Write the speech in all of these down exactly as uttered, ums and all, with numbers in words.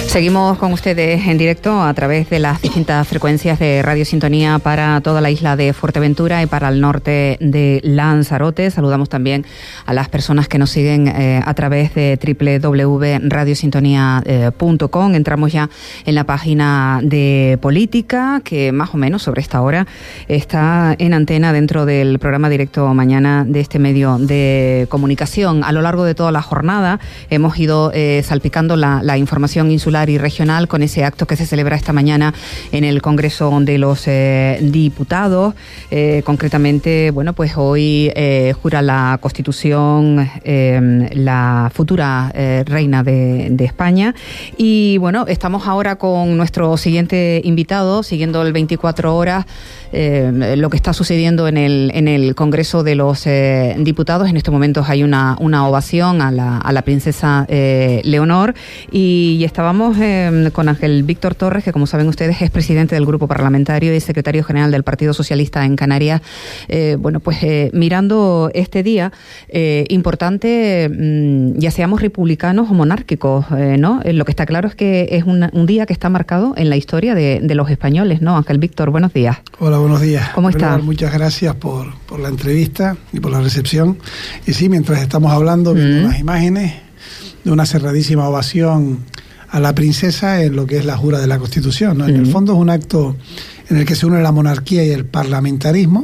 Seguimos con ustedes en directo a través de las distintas frecuencias de Radio Sintonía para toda la isla de Fuerteventura y para el norte de Lanzarote. Saludamos también a las personas que nos siguen eh, a través de doble u doble u doble u punto radio sintonía punto com. Entramos ya en la página de política, que más o menos sobre esta hora está en antena dentro del programa Directo Mañana de este medio de comunicación. A lo largo de toda la jornada hemos ido eh, salpicando la, la información insular y regional con ese acto que se celebra esta mañana en el Congreso de los eh, Diputados. Eh, concretamente, bueno, pues hoy eh, jura la Constitución eh, la futura eh, reina de, de España. Y bueno, estamos ahora con nuestro siguiente invitado, siguiendo el veinticuatro horas, eh, lo que está sucediendo en el, en el Congreso de los eh, Diputados. En estos momentos hay una, una ovación a la, a la princesa eh, Leonor y, y estábamos eh, con Ángel Víctor Torres, que como saben ustedes es presidente del Grupo Parlamentario y secretario general del Partido Socialista en Canarias. Eh, bueno, pues eh, mirando este día eh, importante, mmm, ya seamos republicanos o monárquicos, eh, ¿no? Eh, lo que está claro es que es una, un día que está marcado en la historia de, de los españoles, ¿no? Ángel Víctor, buenos días. Hola, buenos días. ¿Cómo está? Bueno, muchas gracias por, por la entrevista y por la recepción. Y sí, mientras estamos hablando, viendo mm. las imágenes de una cerradísima ovación a la princesa en lo que es la jura de la Constitución, ¿no? En mm. el fondo es un acto en el que se une la monarquía y el parlamentarismo,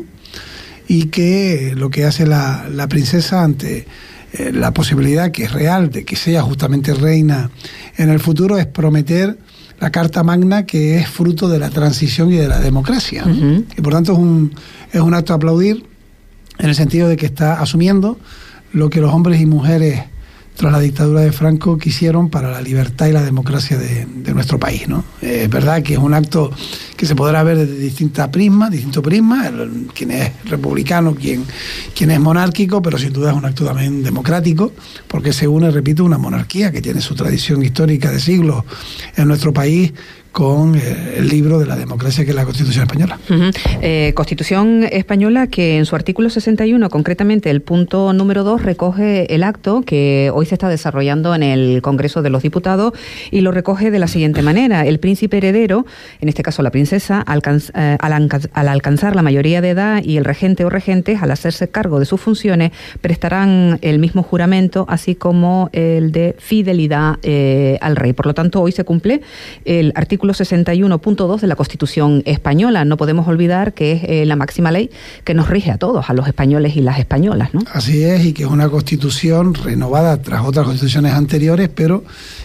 y que lo que hace la, la princesa ante eh, la posibilidad que es real de que sea justamente reina en el futuro es prometer la Carta Magna, que es fruto de la transición y de la democracia, ¿no? Uh-huh. Y por tanto es un, es un acto a aplaudir en el sentido de que está asumiendo lo que los hombres y mujeres tras la dictadura de Franco quisieron para la libertad y la democracia de, de nuestro país, ¿no? Eh, es verdad que es un acto que se podrá ver desde distintas prismas, distintos prismas, el, quien es republicano, quien, quien es monárquico, pero sin duda es un acto también democrático, porque se une, repito, una monarquía que tiene su tradición histórica de siglos en nuestro país, con eh, el libro de la democracia que es la Constitución Española. Uh-huh. Eh, Constitución Española que en su artículo sesenta y uno, concretamente el punto número dos, recoge el acto que hoy se está desarrollando en el Congreso de los Diputados y lo recoge de la siguiente manera: el príncipe heredero, en este caso la princesa, alcanz, eh, al, alcanz, al alcanzar la mayoría de edad, y el regente o regentes, al hacerse cargo de sus funciones, prestarán el mismo juramento, así como el de fidelidad eh, al rey. Por lo tanto, hoy se cumple el artículo sesenta y uno punto dos de la Constitución Española. No podemos olvidar que es eh, la máxima ley que nos rige a todos, a los españoles y las españolas, ¿no? Así es, y que es una Constitución renovada tras otras constituciones anteriores, pero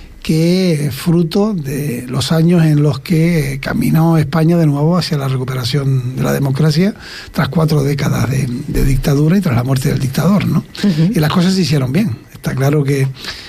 que es fruto de los años en los que caminó España de nuevo hacia la recuperación de la democracia tras cuatro décadas de, de dictadura y tras la muerte del dictador, ¿no? Uh-huh. Y las cosas se hicieron bien. Está claro que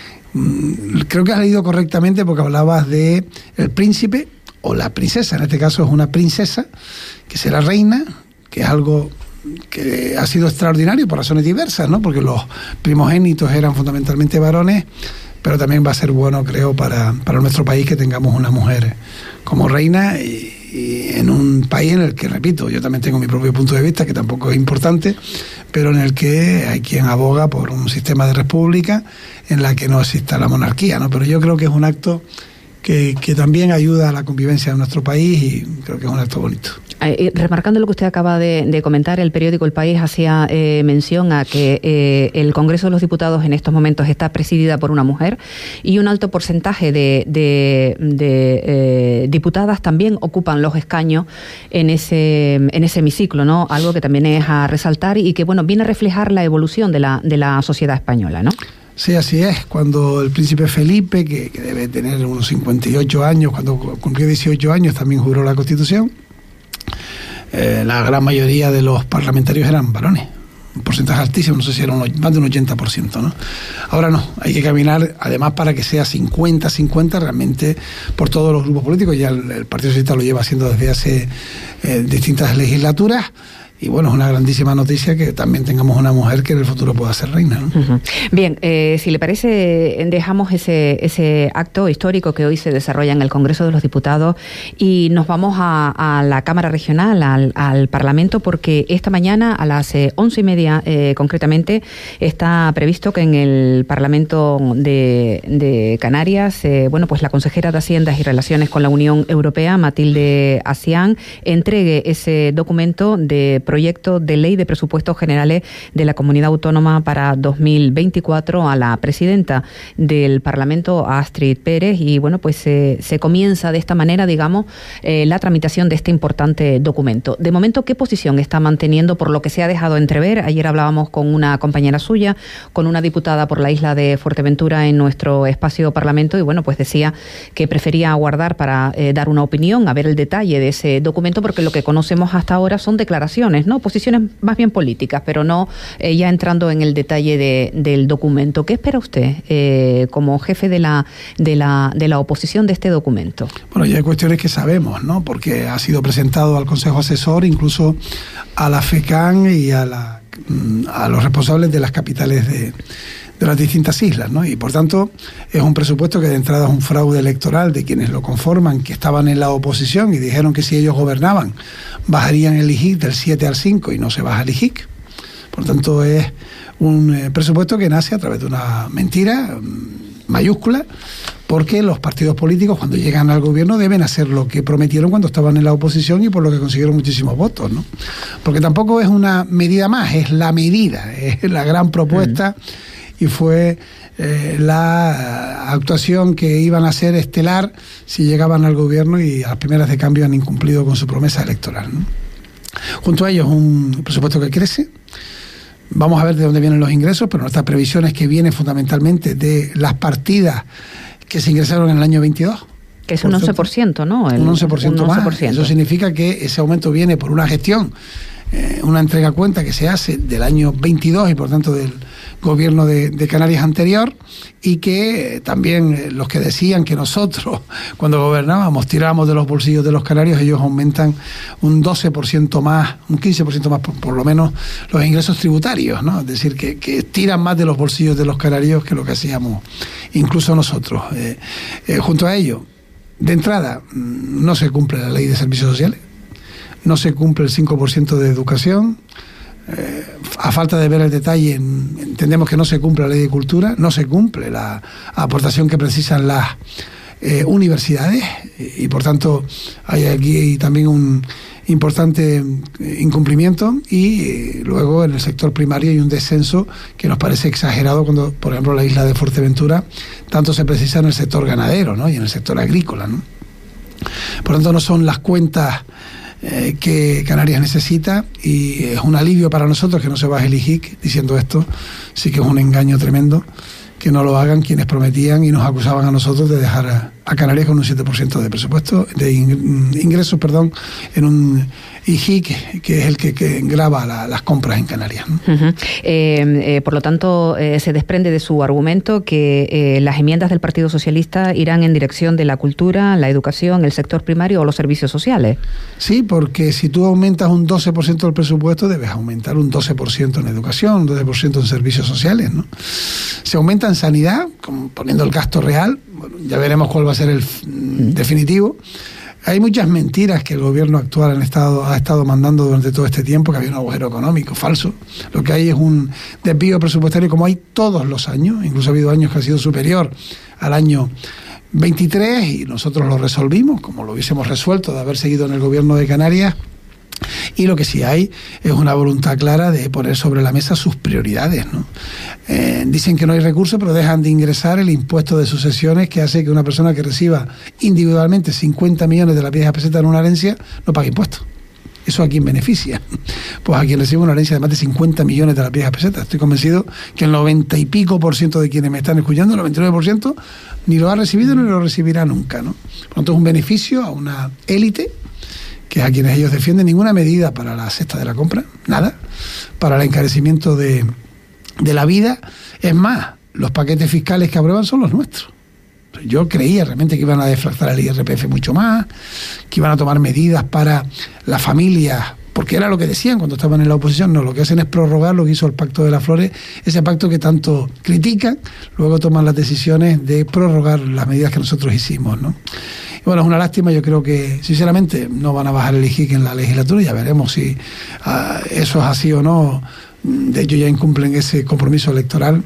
creo que has leído correctamente, porque hablabas de el príncipe o la princesa. En este caso es una princesa que será reina, que es algo que ha sido extraordinario por razones diversas, ¿no? Porque los primogénitos eran fundamentalmente varones, pero también va a ser bueno, creo, para, para nuestro país que tengamos una mujer como reina, y, y en un país en el que, repito, yo también tengo mi propio punto de vista, que tampoco es importante, pero en el que hay quien aboga por un sistema de república en la que no exista la monarquía, ¿no? Pero yo creo que es un acto que, que también ayuda a la convivencia de nuestro país, y creo que es un acto bonito. Eh, remarcando lo que usted acaba de, de comentar, el periódico El País hacía eh, mención a que eh, el Congreso de los Diputados en estos momentos está presidida por una mujer, y un alto porcentaje de, de, de eh, diputadas también ocupan los escaños en ese, en ese hemiciclo, ¿no? Algo que también es a resaltar y que, bueno, viene a reflejar la evolución de la, de la sociedad española, ¿no? Sí, así es. Cuando el príncipe Felipe, que, que debe tener unos cincuenta y ocho años, cuando cumplió dieciocho años, también juró la Constitución, Eh, la gran mayoría de los parlamentarios eran varones, un porcentaje altísimo, no sé si era un, más de un ochenta por ciento, ¿no? Ahora no, hay que caminar, además, para que sea cincuenta cincuenta realmente por todos los grupos políticos. Ya el, el Partido Socialista lo lleva haciendo desde hace eh, distintas legislaturas, y bueno, es una grandísima noticia que también tengamos una mujer que en el futuro pueda ser reina, ¿no? Uh-huh. Bien, eh, si le parece, dejamos ese, ese acto histórico que hoy se desarrolla en el Congreso de los Diputados y nos vamos a, a la Cámara Regional, al, al Parlamento, porque esta mañana a las eh, once y media eh, concretamente está previsto que en el Parlamento de, de Canarias, eh, bueno, pues la consejera de Hacienda y Relaciones con la Unión Europea, Matilde Asián, entregue ese documento de proyecto de ley de presupuestos generales de la Comunidad Autónoma para dos mil veinticuatro a la presidenta del Parlamento, Astrid Pérez, y bueno, pues eh, se comienza de esta manera, digamos, eh, la tramitación de este importante documento. De momento, ¿qué posición está manteniendo por lo que se ha dejado entrever? Ayer hablábamos con una compañera suya, con una diputada por la isla de Fuerteventura en nuestro espacio Parlamento, y bueno, pues decía que prefería aguardar para eh, dar una opinión, a ver el detalle de ese documento, porque lo que conocemos hasta ahora son declaraciones, ¿no? Posiciones más bien políticas, pero no eh, ya entrando en el detalle de, del documento. ¿Qué espera usted eh, como jefe de la, de, la, de la oposición de este documento? Bueno, ya hay cuestiones que sabemos, ¿no? Porque ha sido presentado al Consejo Asesor, incluso a la FECAN y a, la, a los responsables de las capitales de, de las distintas islas, ¿no? Y por tanto es un presupuesto que de entrada es un fraude electoral de quienes lo conforman, que estaban en la oposición y dijeron que si ellos gobernaban bajarían el I G I C del siete al cinco y no se baja el I G I C. Por tanto es un eh, presupuesto que nace a través de una mentira mayúscula, porque los partidos políticos cuando llegan al gobierno deben hacer lo que prometieron cuando estaban en la oposición y por lo que consiguieron muchísimos votos, ¿no? Porque tampoco es una medida más, es la medida, es la gran propuesta mm. y fue eh, la actuación que iban a hacer estelar si llegaban al gobierno y a las primeras de cambio han incumplido con su promesa electoral, ¿no? Junto a ellos un presupuesto que crece. Vamos a ver de dónde vienen los ingresos, pero nuestra previsión es que viene fundamentalmente de las partidas que se ingresaron en el año veintidós. Que es un once por ciento, ¿no? El, un once por ciento un once por ciento más. Eso significa que ese aumento viene por una gestión, eh, una entrega a cuenta que se hace del año veintidós y por tanto del gobierno de, de Canarias anterior, y que eh, también eh, los que decían que nosotros cuando gobernábamos tirábamos de los bolsillos de los canarios, ellos aumentan un doce por ciento más, un quince por ciento más por, por lo menos los ingresos tributarios, ¿no? Es decir, que, que tiran más de los bolsillos de los canarios que lo que hacíamos incluso nosotros. Eh, eh, junto a ello, de entrada, no se cumple la ley de servicios sociales, no se cumple el cinco por ciento de educación. Eh, a falta de ver el detalle, entendemos que no se cumple la ley de cultura, no se cumple la aportación que precisan las eh, universidades y, y por tanto hay aquí también un importante incumplimiento y eh, luego en el sector primario hay un descenso que nos parece exagerado cuando, por ejemplo, la isla de Fuerteventura tanto se precisa en el sector ganadero, ¿no? Y en el sector agrícola, ¿no? Por tanto no son las cuentas Eh, que Canarias necesita y es un alivio para nosotros que no se baje el I G I C. Diciendo esto, sí que es un engaño tremendo que no lo hagan quienes prometían y nos acusaban a nosotros de dejar a, a Canarias con un siete por ciento de presupuesto, de ingresos, perdón, en un I G I C que es el que, que grava la, las compras en Canarias, ¿no? Uh-huh. eh, eh, por lo tanto, eh, se desprende de su argumento que eh, las enmiendas del Partido Socialista irán en dirección de la cultura, la educación, el sector primario o los servicios sociales. Sí, porque si tú aumentas un doce por ciento del presupuesto, debes aumentar un doce por ciento en educación, un doce por ciento en servicios sociales, ¿no? Se aumenta en sanidad, como poniendo el gasto real, bueno, ya veremos cuál va a ser el mm. definitivo. Hay muchas mentiras que el gobierno actual han estado, ha estado mandando durante todo este tiempo, que había un agujero económico falso. Lo que hay es un desvío presupuestario como hay todos los años, incluso ha habido años que ha sido superior al año veintitrés y nosotros lo resolvimos, como lo hubiésemos resuelto de haber seguido en el gobierno de Canarias. Y lo que sí hay es una voluntad clara de poner sobre la mesa sus prioridades, ¿no? Eh, dicen que no hay recursos, pero dejan de ingresar el impuesto de sucesiones que hace que una persona que reciba individualmente cincuenta millones de las viejas pesetas en una herencia no pague impuestos. ¿Eso a quién beneficia? Pues a quien recibe una herencia de más de cincuenta millones de las viejas pesetas. Estoy convencido que el noventa y pico por ciento de quienes me están escuchando, el noventa y nueve por ciento, ni lo ha recibido ni lo recibirá nunca, ¿no? Por lo tanto, es un beneficio a una élite que es a quienes ellos defienden. Ninguna medida para la cesta de la compra, nada, para el encarecimiento de, de la vida. Es más, los paquetes fiscales que aprueban son los nuestros. Yo creía realmente que iban a deflactar el I R P F mucho más, que iban a tomar medidas para las familias porque era lo que decían cuando estaban en la oposición. No, lo que hacen es prorrogar lo que hizo el Pacto de las Flores, ese pacto que tanto critican, luego toman las decisiones de prorrogar las medidas que nosotros hicimos, ¿no? Y bueno, es una lástima. Yo creo que, sinceramente, no van a bajar el I G I C en la legislatura, ya veremos si uh, eso es así o no. De hecho, ya incumplen ese compromiso electoral.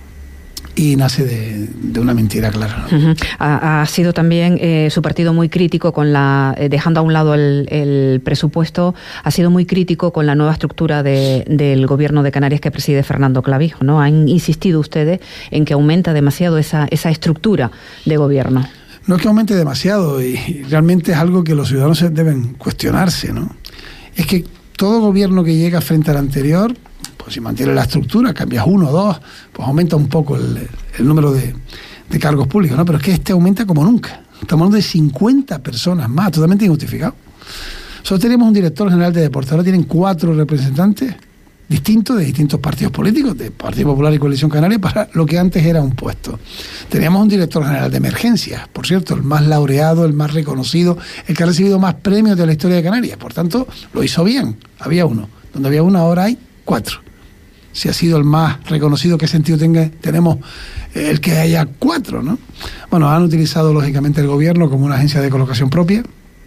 Y nace de, de una mentira, claro, ¿no? Uh-huh. Ha, ha sido también eh, su partido muy crítico con la, eh, dejando a un lado el, el presupuesto, ha sido muy crítico con la nueva estructura de, del gobierno de Canarias que preside Fernando Clavijo, ¿no? Han insistido ustedes en que aumenta demasiado esa, esa estructura de gobierno. No es que aumente demasiado, y realmente es algo que los ciudadanos deben cuestionarse, ¿no? Es que todo gobierno que llega frente al anterior, pues si mantiene la estructura, cambias uno o dos, pues aumenta un poco el, el número de, de cargos públicos, ¿no? Pero es que este aumenta como nunca. Estamos hablando de cincuenta personas más, totalmente injustificado. Nosotros teníamos un director general de deportes, ahora tienen cuatro representantes distintos de distintos partidos políticos, de Partido Popular y Coalición Canaria, para lo que antes era un puesto. Teníamos un director general de emergencias, por cierto, el más laureado, el más reconocido, el que ha recibido más premios de la historia de Canarias. Por tanto, lo hizo bien. Había uno. Donde había uno, ahora hay cuatro. Si ha sido el más reconocido, ¿qué sentido tenga, tenemos el que haya cuatro, ¿no? Bueno, han utilizado lógicamente el gobierno como una agencia de colocación propia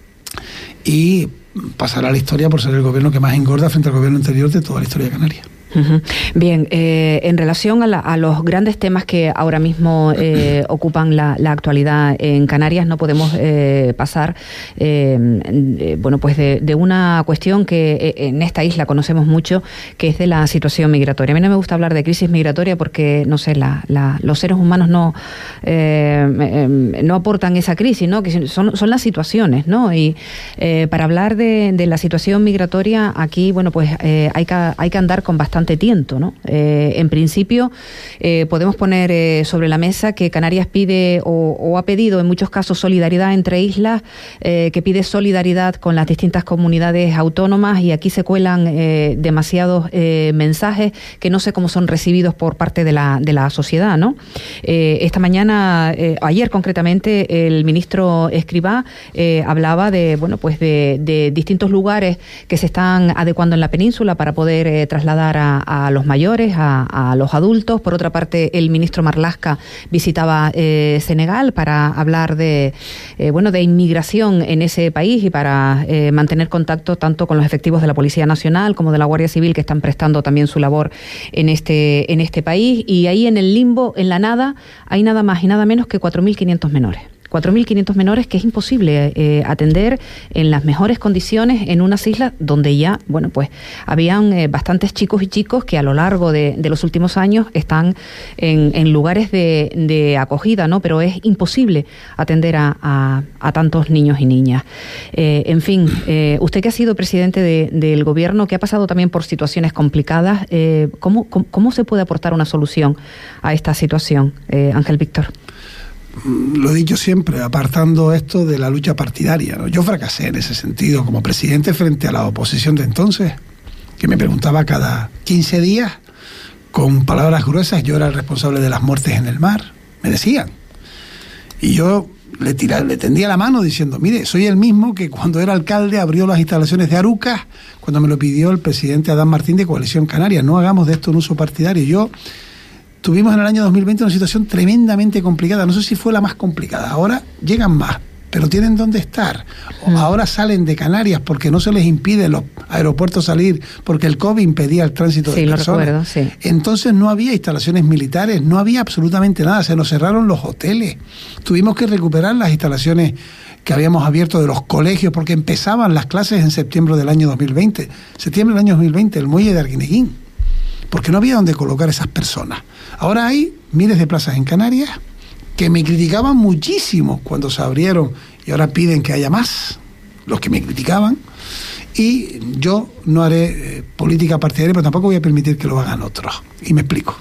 y pasará a la historia por ser el gobierno que más engorda frente al gobierno anterior de toda la historia de Canarias. Uh-huh. Bien, eh, en relación a, la, a los grandes temas que ahora mismo eh, ocupan la, la actualidad en Canarias, no podemos eh, pasar eh, eh, bueno, pues de, de una cuestión que eh, en esta isla conocemos mucho, que es de la situación migratoria. A mí no me gusta hablar de crisis migratoria porque, no sé, la, la, los seres humanos no, eh, eh, no aportan esa crisis, ¿no? Que son, son las situaciones, ¿no? Y eh, para hablar de, de la situación migratoria, aquí, bueno, pues eh, hay, que, hay que andar con bastante tiento, ¿no? Eh, en principio, eh, podemos poner eh, sobre la mesa que Canarias pide o, o ha pedido en muchos casos solidaridad entre islas, eh, que pide solidaridad con las distintas comunidades autónomas, y aquí se cuelan eh, demasiados eh, mensajes que no sé cómo son recibidos por parte de la, de la sociedad, ¿no? Eh, esta mañana, eh, ayer concretamente, el ministro Escrivá eh, hablaba de, bueno, pues de, de distintos lugares que se están adecuando en la península para poder eh, trasladar a A, a los mayores, a, a los adultos. Por otra parte, el ministro Marlaska visitaba eh, Senegal para hablar de eh, bueno de inmigración en ese país y para eh, mantener contacto tanto con los efectivos de la Policía Nacional como de la Guardia Civil, que están prestando también su labor en este en este país. Y ahí en el limbo, en la nada, hay nada más y nada menos que cuatro mil quinientos menores. cuatro mil quinientos menores que es imposible eh, atender en las mejores condiciones en unas islas donde ya, bueno, pues habían eh, bastantes chicos y chicos que a lo largo de, de los últimos años están en, en lugares de, de acogida, ¿no? Pero es imposible atender a, a, a tantos niños y niñas. Eh, en fin, eh, usted que ha sido presidente de, del gobierno, que ha pasado también por situaciones complicadas, eh, ¿cómo, cómo, ¿cómo se puede aportar una solución a esta situación, eh, Ángel Víctor? Lo he dicho siempre, apartando esto de la lucha partidaria, ¿no? Yo fracasé en ese sentido como presidente frente a la oposición de entonces, que me preguntaba cada quince días, con palabras gruesas, yo era el responsable de las muertes en el mar, me decían. Y yo le, tiraba, le tendía la mano diciendo, mire, soy el mismo que cuando era alcalde abrió las instalaciones de Arucas, cuando me lo pidió el presidente Adán Martín de Coalición Canaria. No hagamos de esto un uso partidario. Yo Tuvimos en el año dos mil veinte una situación tremendamente complicada, no sé si fue la más complicada, ahora llegan más, pero tienen dónde estar. Mm. Ahora salen de Canarias porque no se les impide en los aeropuertos salir, porque el COVID impedía el tránsito sí, de personas. Recuerdo, sí. Entonces no había instalaciones militares, no había absolutamente nada, se nos cerraron los hoteles. Tuvimos que recuperar las instalaciones que habíamos abierto de los colegios, porque empezaban las clases en septiembre del año dos mil veinte. Septiembre del año dos mil veinte, el muelle de Arguineguín, porque no había dónde colocar esas personas. Ahora hay miles de plazas en Canarias que me criticaban muchísimo cuando se abrieron y ahora piden que haya más, los que me criticaban, y yo no haré eh, política partidaria, pero tampoco voy a permitir que lo hagan otros. Y me explico.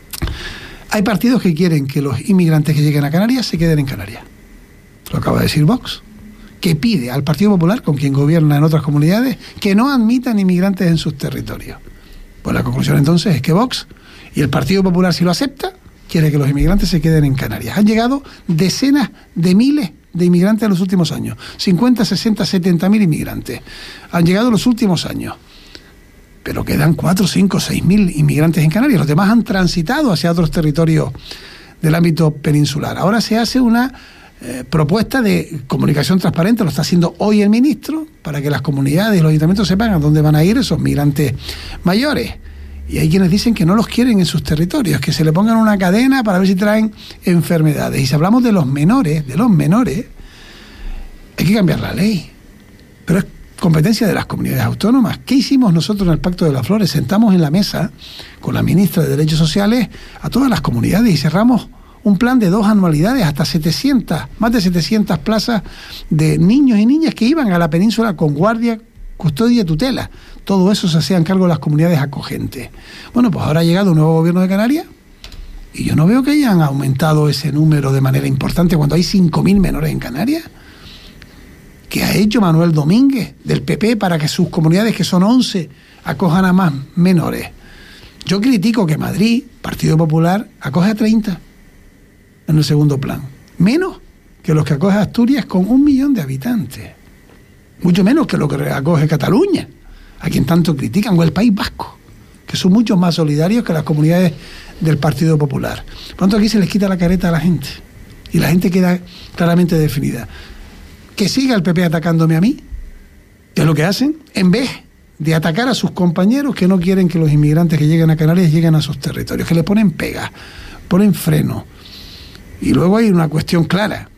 Hay partidos que quieren que los inmigrantes que lleguen a Canarias se queden en Canarias. Lo acaba de decir Vox, que pide al Partido Popular, con quien gobierna en otras comunidades, que no admitan inmigrantes en sus territorios. Pues la conclusión entonces es que Vox y el Partido Popular, si lo acepta, quiere que los inmigrantes se queden en Canarias. Han llegado decenas de miles de inmigrantes en los últimos años. cincuenta, sesenta, setenta mil inmigrantes han llegado en los últimos años. Pero quedan cuatro, cinco, seis mil inmigrantes en Canarias. Los demás han transitado hacia otros territorios del ámbito peninsular. Ahora se hace una eh, propuesta de comunicación transparente, lo está haciendo hoy el ministro, para que las comunidades y los ayuntamientos sepan a dónde van a ir esos migrantes mayores. Y hay quienes dicen que no los quieren en sus territorios, que se le pongan una cadena para ver si traen enfermedades. Y si hablamos de los menores, de los menores, hay que cambiar la ley. Pero es competencia de las comunidades autónomas. ¿Qué hicimos nosotros en el Pacto de las Flores? Sentamos en la mesa con la ministra de Derechos Sociales a todas las comunidades y cerramos un plan de dos anualidades, hasta setecientas, más de setecientas plazas de niños y niñas que iban a la península con guardia, custodia y tutela. Todo eso se hacían cargo de las comunidades acogentes. Bueno, pues ahora ha llegado un nuevo gobierno de Canarias y yo no veo que hayan aumentado ese número de manera importante cuando hay cinco mil menores en Canarias. ¿Qué ha hecho Manuel Domínguez del P P para que sus comunidades, que son once, acojan a más menores? Yo critico que Madrid, Partido Popular, acoge a treinta en el segundo plan. Menos que los que acoge Asturias con un millón de habitantes. Mucho menos que lo que acoge Cataluña, a quien tanto critican, o el País Vasco, que son mucho más solidarios que las comunidades del Partido Popular. Por tanto, aquí se les quita la careta a la gente y la gente queda claramente definida. Que siga el P P atacándome a mí, que es lo que hacen, en vez de atacar a sus compañeros que no quieren que los inmigrantes que lleguen a Canarias lleguen a sus territorios, que le ponen pegas, ponen freno. Y luego hay una cuestión clara,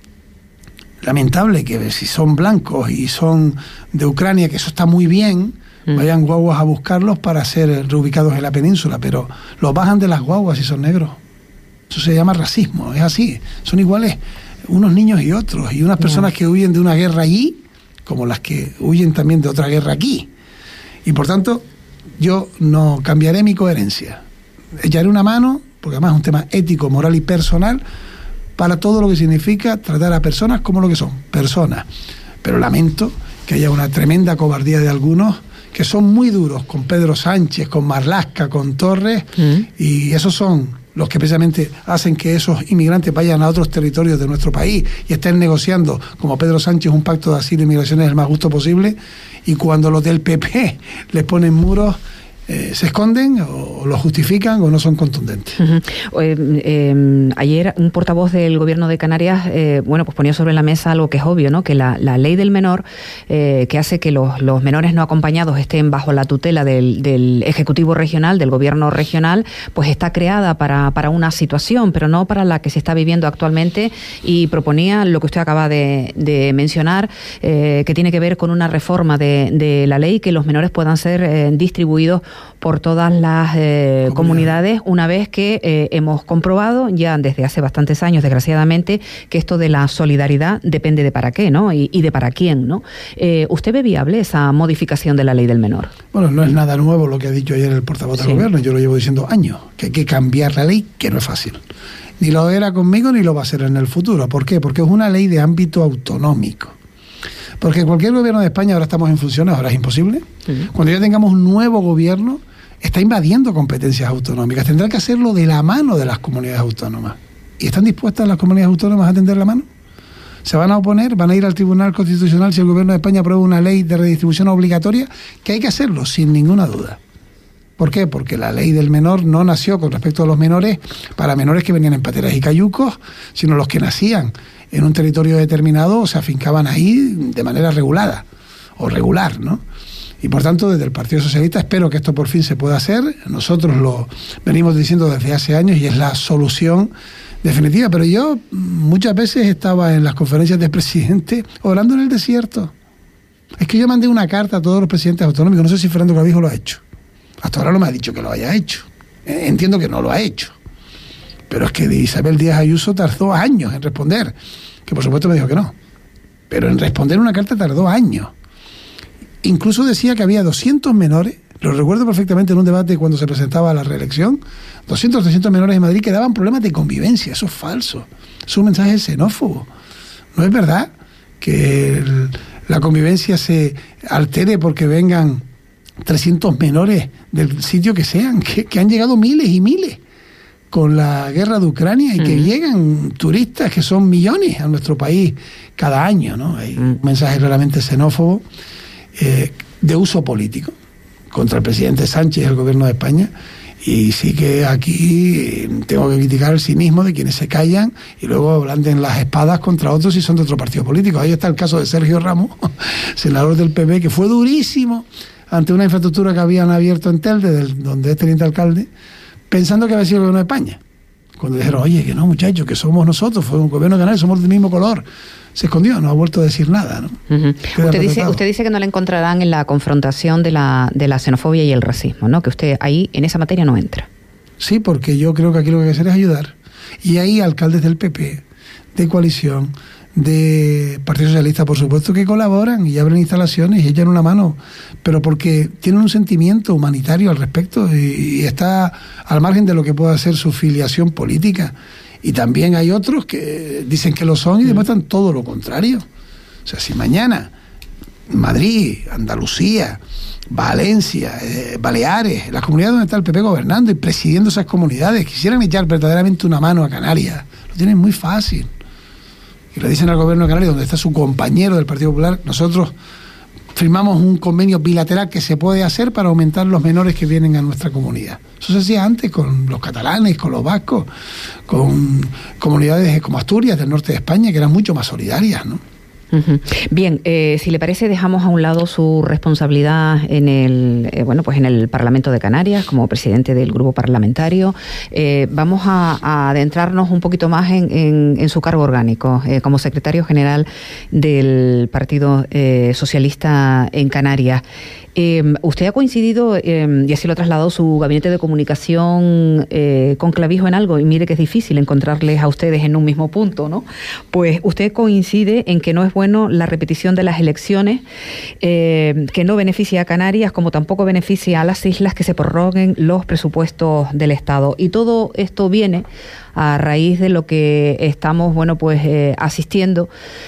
lamentable, que si son blancos y son de Ucrania, que eso está muy bien, mm. vayan guaguas a buscarlos para ser reubicados en la península, pero los bajan de las guaguas si son negros. Eso se llama racismo, es así, son iguales unos niños y otros, y unas personas que huyen de una guerra allí, como las que huyen también de otra guerra aquí. Y por tanto, yo no cambiaré mi coherencia. Echaré una mano, porque además es un tema ético, moral y personal, para todo lo que significa tratar a personas como lo que son, personas. Pero lamento que haya una tremenda cobardía de algunos que son muy duros con Pedro Sánchez, con Marlaska, con Torres, mm. y esos son los que precisamente hacen que esos inmigrantes vayan a otros territorios de nuestro país y estén negociando, como Pedro Sánchez, un pacto de asilo y migración el más justo posible, y cuando los del P P les ponen muros, eh, se esconden o lo justifican o no son contundentes. Uh-huh. eh, eh, ayer un portavoz del Gobierno de Canarias eh, bueno, pues ponía sobre la mesa algo que es obvio, ¿no? Que la, la ley del menor, eh, que hace que los, los menores no acompañados estén bajo la tutela del, del Ejecutivo Regional, del Gobierno Regional, pues está creada para, para una situación, pero no para la que se está viviendo actualmente, y proponía lo que usted acaba de, de mencionar, eh, que tiene que ver con una reforma de, de la ley, que los menores puedan ser eh, distribuidos por todas las eh, comunidades, una vez que eh, hemos comprobado ya desde hace bastantes años, desgraciadamente, que esto de la solidaridad depende de para qué, ¿no? Y, y de para quién, ¿no? Eh, ¿Usted ve viable esa modificación de la ley del menor? Bueno, no es nada nuevo lo que ha dicho ayer el portavoz del sí. Gobierno, yo lo llevo diciendo años, que hay que cambiar la ley, que no es fácil. Ni lo era conmigo ni lo va a ser en el futuro. ¿Por qué? Porque es una ley de ámbito autonómico. Porque cualquier gobierno de España, ahora estamos en funciones, ahora es imposible. Sí. Cuando ya tengamos un nuevo gobierno, está invadiendo competencias autonómicas. Tendrá que hacerlo de la mano de las comunidades autónomas. ¿Y están dispuestas las comunidades autónomas a tender la mano? ¿Se van a oponer? ¿Van a ir al Tribunal Constitucional si el gobierno de España aprueba una ley de redistribución obligatoria? Que hay que hacerlo, sin ninguna duda. ¿Por qué? Porque la ley del menor no nació con respecto a los menores para menores que venían en pateras y cayucos, sino los que nacían en un territorio determinado o se afincaban ahí de manera regulada o regular, ¿no? Y por tanto, desde el Partido Socialista espero que esto por fin se pueda hacer. Nosotros lo venimos diciendo desde hace años y es la solución definitiva. Pero yo muchas veces estaba en las conferencias del presidente orando en el desierto. Es que yo mandé una carta a todos los presidentes autonómicos. No sé si Fernando Clavijo lo ha hecho. Hasta ahora no me ha dicho que lo haya hecho. Entiendo que no lo ha hecho. Pero es que Isabel Díaz Ayuso tardó años en responder. Que por supuesto me dijo que no. Pero en responder una carta tardó años. Incluso decía que había doscientos menores, lo recuerdo perfectamente en un debate cuando se presentaba a la reelección, doscientos, trescientos menores en Madrid que daban problemas de convivencia. Eso es falso, es un mensaje xenófobo. No es verdad que el, la convivencia se altere porque vengan trescientos menores del sitio que sean, que, que han llegado miles y miles. con la guerra de Ucrania y uh-huh. que llegan turistas que son millones a nuestro país cada año, ¿no? Hay uh-huh. un mensaje realmente xenófobo eh, de uso político contra el presidente Sánchez y el gobierno de España. Y sí que aquí tengo que criticar el cinismo de quienes se callan y luego blanden las espadas contra otros si son de otro partido político. Ahí está el caso de Sergio Ramos, senador del P P, que fue durísimo ante una infraestructura que habían abierto en Telde, del, donde es teniente alcalde, pensando que había sido el gobierno de España. Cuando dijeron, oye, que no, muchachos, que somos nosotros, fue un gobierno canario, somos del mismo color. Se escondió, no ha vuelto a decir nada, ¿no? Uh-huh. Usted dice, usted dice que no le encontrarán en la confrontación de la, de la xenofobia y el racismo, ¿no? Que usted ahí, en esa materia, no entra. Sí, porque yo creo que aquí lo que hay que hacer es ayudar. Y hay alcaldes del P P, de coalición, de Partido Socialista, por supuesto, que colaboran y abren instalaciones y echan una mano, pero porque tienen un sentimiento humanitario al respecto y, y está al margen de lo que pueda ser su filiación política. Y también hay otros que dicen que lo son y demuestran todo lo contrario. O sea, si mañana Madrid, Andalucía, Valencia, eh, Baleares, las comunidades donde está el P P gobernando y presidiendo esas comunidades, quisieran echar verdaderamente una mano a Canarias, lo tienen muy fácil. Y le dicen al gobierno de Canarias, donde está su compañero del Partido Popular, nosotros firmamos un convenio bilateral que se puede hacer para aumentar los menores que vienen a nuestra comunidad. Eso se hacía antes con los catalanes, con los vascos, con comunidades como Asturias, del norte de España, que eran mucho más solidarias, ¿no? Uh-huh. Bien, eh, si le parece, dejamos a un lado su responsabilidad en el eh, bueno, pues en el Parlamento de Canarias como presidente del grupo parlamentario. Eh, vamos a, a adentrarnos un poquito más en, en, en su cargo orgánico eh, como secretario general del Partido eh, Socialista en Canarias. Eh, usted ha coincidido, eh, y así lo ha trasladado su gabinete de comunicación eh, con Clavijo en algo, y mire que es difícil encontrarles a ustedes en un mismo punto, ¿no? Pues usted coincide en que no es bueno la repetición de las elecciones, eh, que no beneficia a Canarias, como tampoco beneficia a las islas, que se prorroguen los presupuestos del Estado. Y todo esto viene a raíz de lo que estamos, bueno, pues eh, asistiendo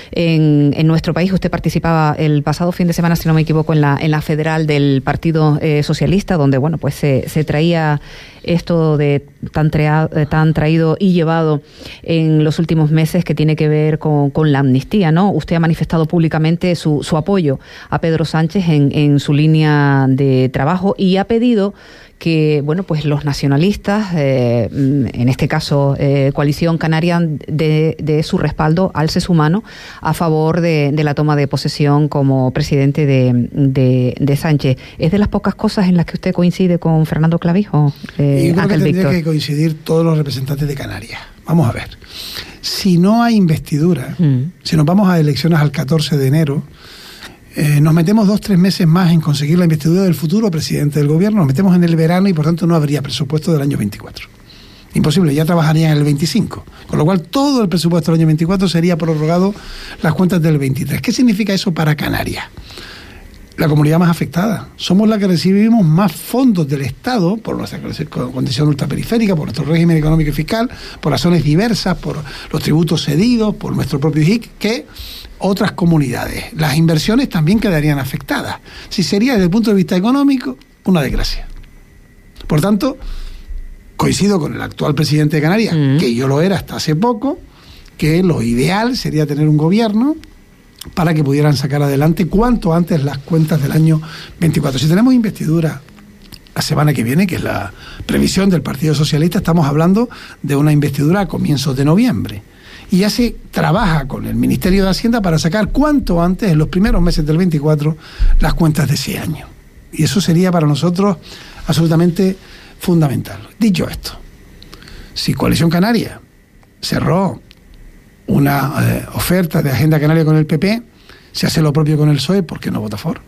en, en nuestro país. Usted participaba el pasado fin de semana, si no me equivoco, en la en la federal del Partido eh, Socialista, donde, bueno, pues se, se traía esto de tan, trea, tan traído y llevado en los últimos meses, que tiene que ver con, con la amnistía, ¿no? Usted ha manifestado públicamente su, su apoyo a Pedro Sánchez en, en su línea de trabajo y ha pedido que, bueno, pues los nacionalistas, eh, en este caso eh, Coalición Canaria, de, de su respaldo, alce su mano a favor de, de la toma de posesión como presidente de, de, de Sánchez. ¿Es de las pocas cosas en las que usted coincide con Fernando Clavijo? Eh, Yo creo que tendría que coincidir todos los representantes de Canarias. Vamos a ver. Si no hay investidura, mm. si nos vamos a elecciones al catorce de enero, Eh, nos metemos dos, tres meses más en conseguir la investidura del futuro presidente del gobierno, nos metemos en el verano y por tanto no habría presupuesto del año veinticuatro. Imposible, ya trabajarían en el veinticinco. Con lo cual todo el presupuesto del año veinticuatro sería prorrogado las cuentas del veintitrés. ¿Qué significa eso para Canarias? La comunidad más afectada. Somos la que recibimos más fondos del Estado por nuestra condición ultraperiférica, por nuestro régimen económico y fiscal, por razones diversas, por los tributos cedidos, por nuestro propio I J I C, que otras comunidades. Las inversiones también quedarían afectadas. Si sería desde el punto de vista económico, una desgracia. Por tanto, coincido con el actual presidente de Canarias, mm. que yo lo era hasta hace poco, que lo ideal sería tener un gobierno para que pudieran sacar adelante cuanto antes las cuentas del año veinticuatro. Si tenemos investidura la semana que viene, que es la previsión del Partido Socialista, estamos hablando de una investidura a comienzos de noviembre. Y ya se trabaja con el Ministerio de Hacienda para sacar cuanto antes, en los primeros meses del veinticuatro, las cuentas de ese año. Y eso sería para nosotros absolutamente fundamental. Dicho esto, si Coalición Canaria cerró una eh, oferta de Agenda Canaria con el P P, se hace lo propio con el P S O E, ¿por qué no vota a favor?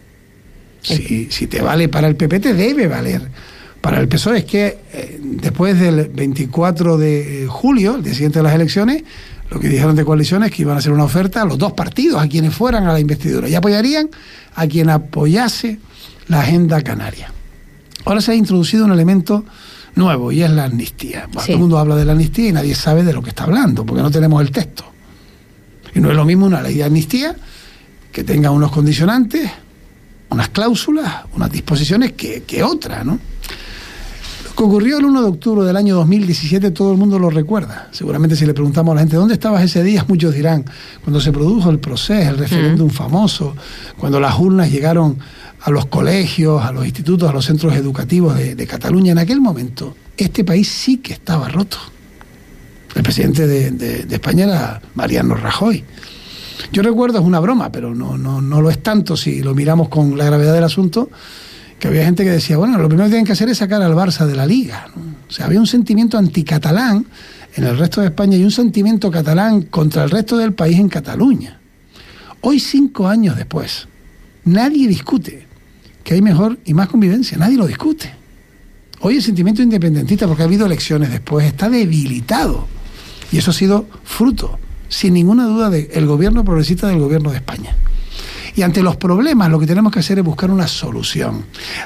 Si, si te vale para el P P, te debe valer para el P S O E. Es que eh, después del veinticuatro de julio, el día siguiente de las elecciones, lo que dijeron de Coalición es que iban a hacer una oferta a los dos partidos, a quienes fueran a la investidura, y apoyarían a quien apoyase la Agenda Canaria. Ahora se ha introducido un elemento nuevo, y es la amnistía. Bueno, sí. Todo el mundo habla de la amnistía y nadie sabe de lo que está hablando, porque no tenemos el texto. Y no es lo mismo una ley de amnistía que tenga unos condicionantes, unas cláusulas, unas disposiciones que, que otra, ¿no? Lo que ocurrió el uno de octubre del año dos mil diecisiete, todo el mundo lo recuerda. Seguramente si le preguntamos a la gente, ¿dónde estabas ese día? Muchos dirán, cuando se produjo el proceso, el referéndum mm. famoso, cuando las urnas llegaron a los colegios, a los institutos, a los centros educativos de, de Cataluña. En aquel momento, este país sí que estaba roto. El presidente de, de, de España era Mariano Rajoy. Yo recuerdo, es una broma, pero no, no, no lo es tanto si lo miramos con la gravedad del asunto, que había gente que decía, bueno, lo primero que tienen que hacer es sacar al Barça de la Liga, ¿no? O sea, había un sentimiento anticatalán en el resto de España y un sentimiento catalán contra el resto del país en Cataluña. Hoy, cinco años después, nadie discute que hay mejor y más convivencia, nadie lo discute. Hoy el sentimiento independentista, porque ha habido elecciones después, está debilitado. Y eso ha sido fruto, sin ninguna duda, del gobierno progresista del gobierno de España. Y ante los problemas lo que tenemos que hacer es buscar una solución.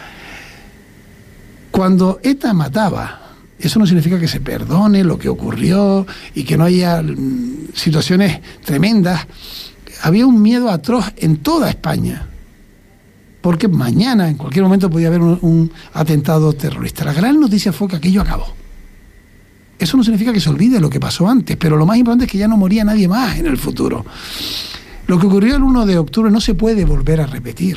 Cuando ETA mataba, eso no significa que se perdone lo que ocurrió y que no haya situaciones tremendas. Había un miedo atroz en toda España, porque mañana, en cualquier momento, podía haber un, un atentado terrorista. La gran noticia fue que aquello acabó. Eso no significa que se olvide lo que pasó antes, pero lo más importante es que ya no moría nadie más en el futuro. Lo que ocurrió el uno de octubre no se puede volver a repetir.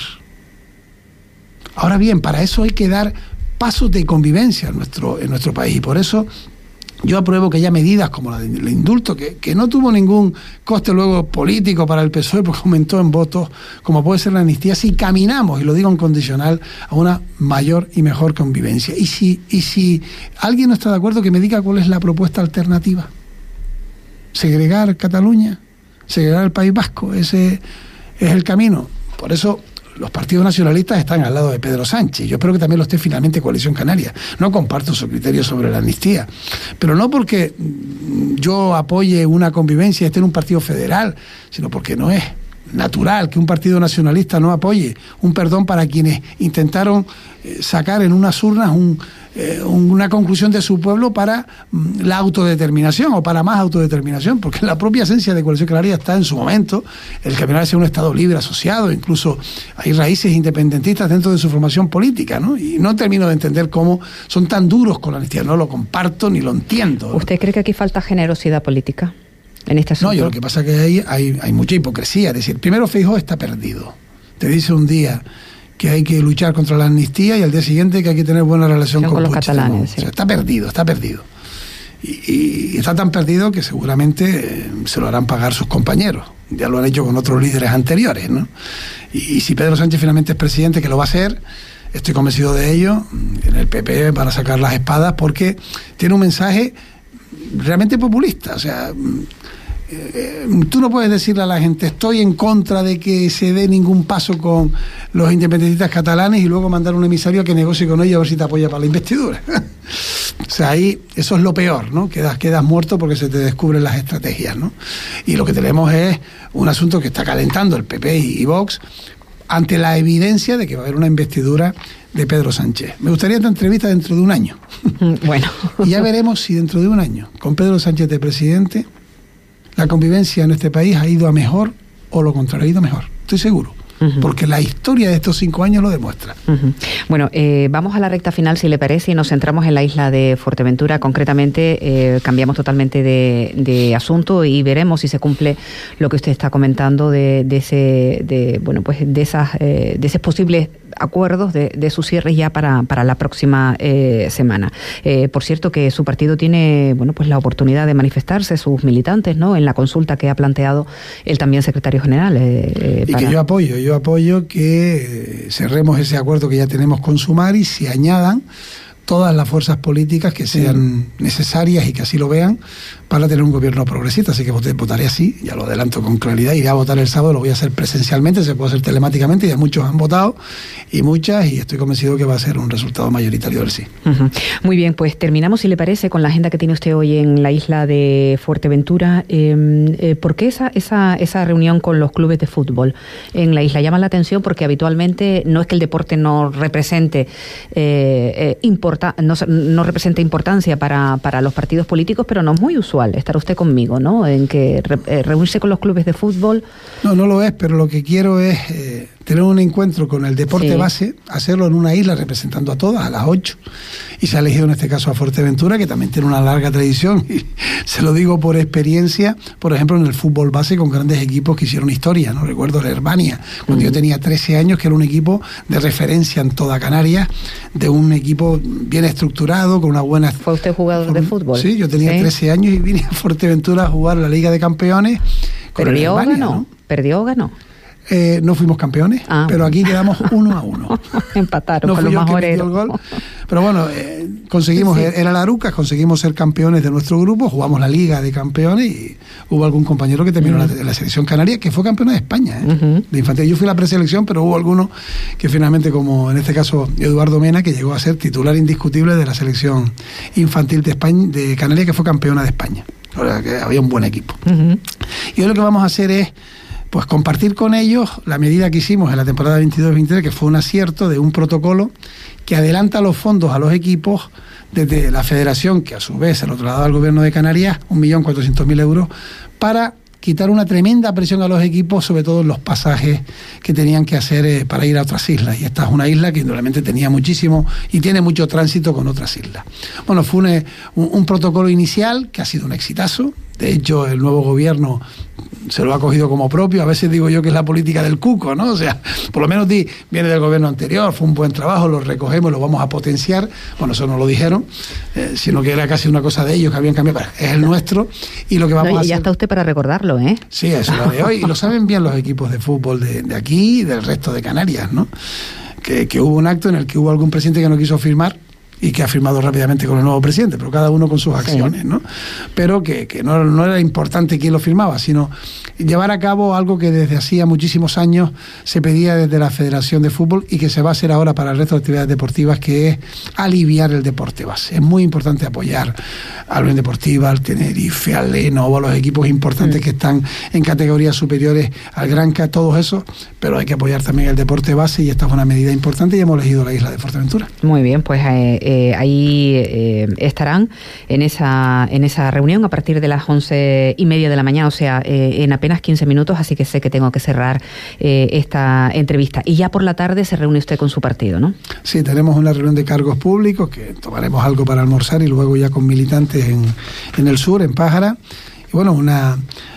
Ahora bien, para eso hay que dar pasos de convivencia en nuestro, en nuestro país, y por eso yo apruebo que haya medidas como la del indulto, que, que no tuvo ningún coste luego político para el P S O E, porque aumentó en votos, como puede ser la amnistía, si caminamos, y lo digo en condicional, a una mayor y mejor convivencia. Y si, y si alguien no está de acuerdo, que me diga cuál es la propuesta alternativa. Segregar Cataluña, segregar el País Vasco, ese es el camino. Por eso los partidos nacionalistas están al lado de Pedro Sánchez. Yo espero que también lo esté finalmente Coalición Canaria. No comparto su criterio sobre la amnistía, pero no porque yo apoye una convivencia y esté en un partido federal, sino porque no es natural que un partido nacionalista no apoye un perdón para quienes intentaron sacar en unas urnas un, eh, una conclusión de su pueblo para mm, la autodeterminación o para más autodeterminación, porque la propia esencia de Coalición Canaria está en su momento el caminar hacia un Estado libre asociado. Incluso hay raíces independentistas dentro de su formación política, ¿no? Y no termino de entender cómo son tan duros con la amnistía. No lo comparto ni lo entiendo. ¿Usted cree que aquí falta generosidad política en este asunto? No, yo lo que pasa es que hay, hay, hay mucha hipocresía. Es decir, primero Feijóo está perdido. Te dice un día que hay que luchar contra la amnistía y al día siguiente que hay que tener buena relación con, con los catalanes. Sí. O sea, está perdido, está perdido. Y, y está tan perdido que seguramente eh, se lo harán pagar sus compañeros. Ya lo han hecho con otros líderes anteriores, ¿no? Y, y si Pedro Sánchez finalmente es presidente, que lo va a ser, estoy convencido de ello, en el P P van a sacar las espadas porque tiene un mensaje realmente populista. O sea, eh, tú no puedes decirle a la gente estoy en contra de que se dé ningún paso con los independentistas catalanes y luego mandar un emisario a que negocie con ellos a ver si te apoya para la investidura. O sea, ahí eso es lo peor, ¿no? Quedas, quedas muerto porque se te descubren las estrategias, ¿no? Y lo que tenemos es un asunto que está calentando el P P y, y Vox ante la evidencia de que va a haber una investidura de Pedro Sánchez. Me gustaría esta entrevista dentro de un año. Bueno. Y ya veremos si dentro de un año, con Pedro Sánchez de presidente, la convivencia en este país ha ido a mejor o lo contrario, ha ido a mejor. Estoy seguro. Uh-huh. Porque la historia de estos cinco años lo demuestra. Uh-huh. Bueno, eh, vamos a la recta final, si le parece, y nos centramos en la isla de Fuerteventura. Concretamente, eh, cambiamos totalmente de, de asunto y veremos si se cumple lo que usted está comentando de, de ese, de, bueno, pues de esas, eh, de esos posibles acuerdos de, de su cierre ya para, para la próxima eh, semana. Eh, por cierto, que su partido tiene, bueno, pues la oportunidad de manifestarse, sus militantes, ¿no?, en la consulta que ha planteado el también secretario general. Eh, eh, y para... que yo apoyo, yo apoyo que cerremos ese acuerdo que ya tenemos con Sumar y se añadan todas las fuerzas políticas que sean necesarias y que así lo vean para tener un gobierno progresista. Así que votaré así, ya lo adelanto con claridad. Iré a votar el sábado, lo voy a hacer presencialmente, se puede hacer telemáticamente, ya muchos han votado y muchas, y estoy convencido que va a ser un resultado mayoritario del sí. Uh-huh. Muy bien, pues terminamos, si le parece, con la agenda que tiene usted hoy en la isla de Fuerteventura. Eh, eh, ¿Por qué esa, esa, esa reunión con los clubes de fútbol en la isla? Llama la atención porque habitualmente no es que el deporte no represente eh, eh, importancia importa, no, no representa importancia para, para los partidos políticos, pero no es muy usual estar usted conmigo, ¿no? En que re, eh, reunirse con los clubes de fútbol. No, no lo es, pero lo que quiero es eh, tener un encuentro con el deporte sí. base, hacerlo en una isla representando a todas, a las ocho, y se ha elegido en este caso a Fuerteventura, que también tiene una larga tradición, y se lo digo por experiencia, por ejemplo, en el fútbol base con grandes equipos que hicieron historia, ¿no? Recuerdo la Herbania, cuando uh-huh. yo tenía trece años, que era un equipo de referencia en toda Canarias, de un equipo bien estructurado, con una buena... ¿Fue usted jugador con... de fútbol? Sí, yo tenía ¿Sí? trece años y vine a Fuerteventura a jugar la Liga de Campeones. ¿Perdió o ganó? ¿no? ¿Perdió o ganó? Eh, no fuimos campeones, ah. pero aquí quedamos uno a uno. Empataron no con fui los yo el que metió el gol. Pero bueno, eh, conseguimos, sí. era la Arucas, conseguimos ser campeones de nuestro grupo, jugamos la Liga de Campeones y hubo algún compañero que terminó uh-huh. la, la selección canaria, que fue campeona de España, ¿eh? uh-huh. de infantil. Yo fui a la preselección, pero hubo alguno que finalmente, como en este caso Eduardo Mena, que llegó a ser titular indiscutible de la selección infantil de España, de Canarias, que fue campeona de España. O sea, que había un buen equipo. Uh-huh. Y hoy lo que vamos a hacer es pues compartir con ellos la medida que hicimos en la temporada veintidós veintitrés, que fue un acierto de un protocolo que adelanta los fondos a los equipos desde la federación, que a su vez se lo trasladaba al gobierno de Canarias, un millón cuatrocientos mil euros, para quitar una tremenda presión a los equipos, sobre todo en los pasajes que tenían que hacer eh, para ir a otras islas. Y esta es una isla que indudablemente tenía muchísimo y tiene mucho tránsito con otras islas. Bueno, fue un, un, un protocolo inicial que ha sido un exitazo. De hecho, el nuevo gobierno se lo ha cogido como propio. A veces digo yo que es la política del cuco, ¿no? O sea, por lo menos di, viene del gobierno anterior, fue un buen trabajo, lo recogemos, lo vamos a potenciar. Bueno, eso no lo dijeron, eh, sino que era casi una cosa de ellos que habían cambiado. Es el nuestro y lo que vamos no, y a hacer... ya está usted para recordarlo, ¿eh? Sí, eso es lo de hoy. Y lo saben bien los equipos de fútbol de, de aquí y del resto de Canarias, ¿no? Que, que hubo un acto en el que hubo algún presidente que no quiso firmar y que ha firmado rápidamente con el nuevo presidente, pero cada uno con sus acciones, sí. ¿no? Pero que, que no, no era importante quién lo firmaba, sino llevar a cabo algo que desde hacía muchísimos años se pedía desde la Federación de Fútbol y que se va a hacer ahora para el resto de actividades deportivas, que es aliviar el deporte base. Es muy importante apoyar al Unión Deportiva, al Tenerife, al Lenovo, a los equipos importantes sí. que están en categorías superiores al Granca, todos esos, pero hay que apoyar también el deporte base y esta es una medida importante y hemos elegido la isla de Fuerteventura. Muy bien, pues eh, eh, ahí eh, estarán en esa, en esa reunión a partir de las once y media de la mañana, o sea, eh, en apenas quince minutos, así que sé que tengo que cerrar eh, esta entrevista. Y ya por la tarde se reúne usted con su partido, ¿no? Sí, tenemos una reunión de cargos públicos, que tomaremos algo para almorzar y luego ya con militantes en, en el sur, en Pájara. Y bueno, una...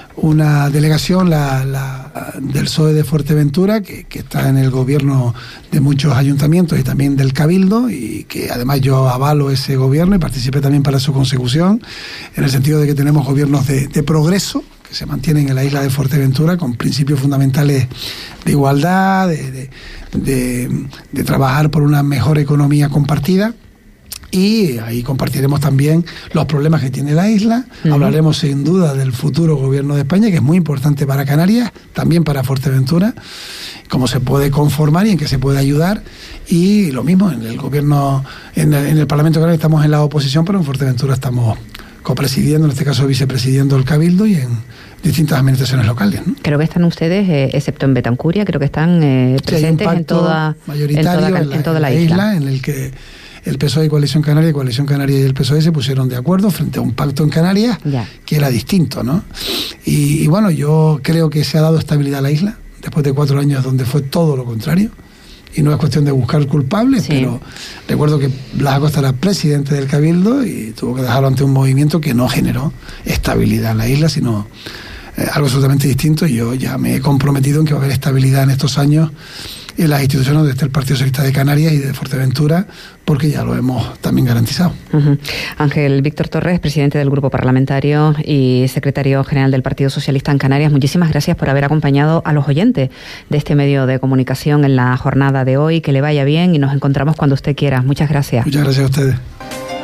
una delegación la, la, del P S O E de Fuerteventura que, que está en el gobierno de muchos ayuntamientos y también del Cabildo, y que además yo avalo ese gobierno y participé también para su consecución, en el sentido de que tenemos gobiernos de, de progreso que se mantienen en la isla de Fuerteventura con principios fundamentales de igualdad, de, de, de, de trabajar por una mejor economía compartida. Y ahí compartiremos también los problemas que tiene la isla. Uh-huh. Hablaremos sin duda del futuro gobierno de España, que es muy importante para Canarias, también para Fuerteventura, cómo se puede conformar y en qué se puede ayudar. Y lo mismo, en el gobierno, en el, en el Parlamento Canario estamos en la oposición, pero en Fuerteventura estamos copresidiendo, en este caso vicepresidiendo el Cabildo y en distintas administraciones locales, ¿no? Creo que están ustedes, eh, excepto en Betancuria, creo que están eh, presentes sí, en toda, en toda, en la, en toda la, en la isla. isla, en el que el P S O E y Coalición Canaria, Coalición Canaria y el P S O E se pusieron de acuerdo frente a un pacto en Canarias ya. que era distinto, ¿no? Y, y bueno, yo creo que se ha dado estabilidad a la isla, después de cuatro años donde fue todo lo contrario. Y no es cuestión de buscar culpables, sí. pero recuerdo que Blas Acosta era presidente del Cabildo y tuvo que dejarlo ante un movimiento que no generó estabilidad en la isla, sino eh, algo absolutamente distinto. Y yo ya me he comprometido en que va a haber estabilidad en estos años en las instituciones donde está el Partido Socialista de Canarias y de Fuerteventura, porque ya lo hemos también garantizado. Uh-huh. Ángel Víctor Torres, presidente del Grupo Parlamentario y secretario general del Partido Socialista en Canarias, muchísimas gracias por haber acompañado a los oyentes de este medio de comunicación en la jornada de hoy. Que le vaya bien y nos encontramos cuando usted quiera. Muchas gracias. Muchas gracias a ustedes.